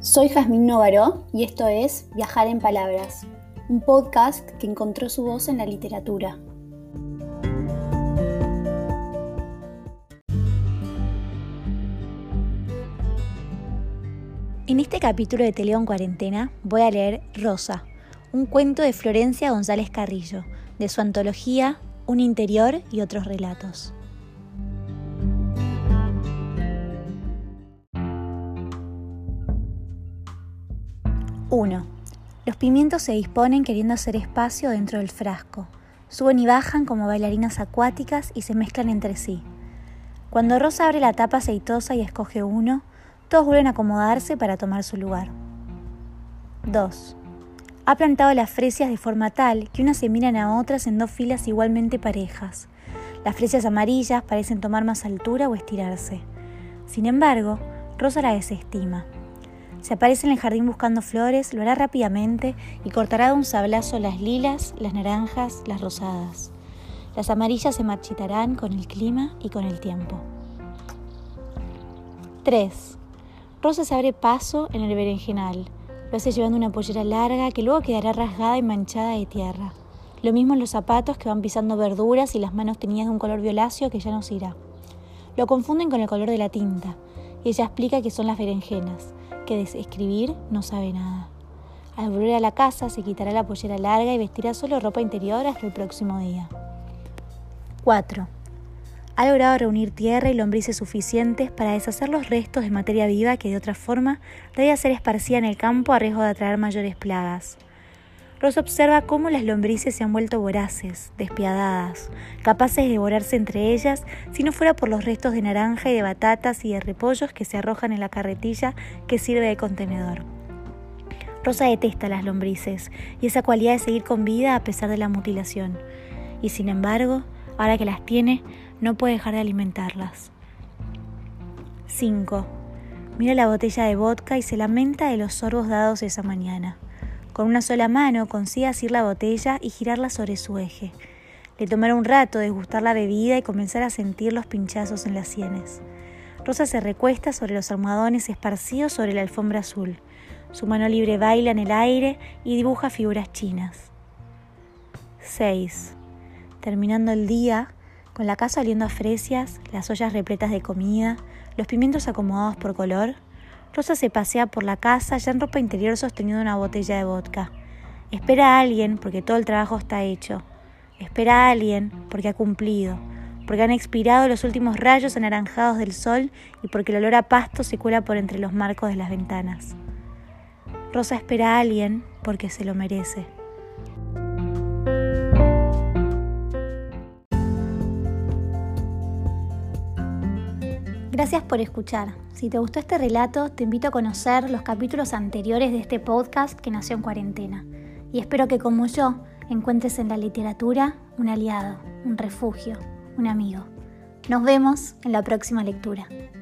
Soy Jazmín Novaró y esto es Viajar en Palabras, un podcast que encontró su voz en la literatura. En este capítulo de Te leo en cuarentena voy a leer Rosa, un cuento de Florencia González Carrillo, de su antología Un interior y otros relatos. Uno. Los pimientos se disponen queriendo hacer espacio dentro del frasco. Suben y bajan como bailarinas acuáticas y se mezclan entre sí. Cuando Rosa abre la tapa aceitosa y escoge uno, todos vuelven a acomodarse para tomar su lugar. 2. Ha plantado las fresias de forma tal que unas se miran a otras en dos filas igualmente parejas. Las fresias amarillas parecen tomar más altura o estirarse. Sin embargo, Rosa la desestima. Si aparece en el jardín buscando flores, lo hará rápidamente y cortará de un sablazo las lilas, las naranjas, las rosadas. Las amarillas se marchitarán con el clima y con el tiempo. 3. Rosa se abre paso en el berenjenal. Lo hace llevando una pollera larga que luego quedará rasgada y manchada de tierra. Lo mismo en los zapatos que van pisando verduras y las manos teñidas de un color violáceo que ya no se irá. Lo confunden con el color de la tinta y ella explica que son las berenjenas, que de escribir no sabe nada. Al volver a la casa se quitará la pollera larga y vestirá solo ropa interior hasta el próximo día. 4. Ha logrado reunir tierra y lombrices suficientes para deshacer los restos de materia viva que de otra forma debía ser esparcida en el campo a riesgo de atraer mayores plagas. Rosa observa cómo las lombrices se han vuelto voraces, despiadadas, capaces de devorarse entre ellas si no fuera por los restos de naranja y de batatas y de repollos que se arrojan en la carretilla que sirve de contenedor. Rosa detesta las lombrices y esa cualidad de seguir con vida a pesar de la mutilación. Y sin embargo, ahora que las tiene, no puede dejar de alimentarlas. 5. Mira la botella de vodka y se lamenta de los sorbos dados esa mañana. Con una sola mano consigue asir la botella y girarla sobre su eje. Le tomará un rato degustar la bebida y comenzar a sentir los pinchazos en las sienes. Rosa se recuesta sobre los almohadones esparcidos sobre la alfombra azul. Su mano libre baila en el aire y dibuja figuras chinas. 6. Terminando el día, con la casa oliendo a fresias, las ollas repletas de comida, los pimientos acomodados por color, Rosa se pasea por la casa ya en ropa interior sosteniendo una botella de vodka. Espera a alguien porque todo el trabajo está hecho. Espera a alguien porque ha cumplido, porque han expirado los últimos rayos anaranjados del sol y porque el olor a pasto se cuela por entre los marcos de las ventanas. Rosa espera a alguien porque se lo merece. Gracias por escuchar. Si te gustó este relato, te invito a conocer los capítulos anteriores de este podcast que nació en cuarentena. Y espero que, como yo, encuentres en la literatura un aliado, un refugio, un amigo. Nos vemos en la próxima lectura.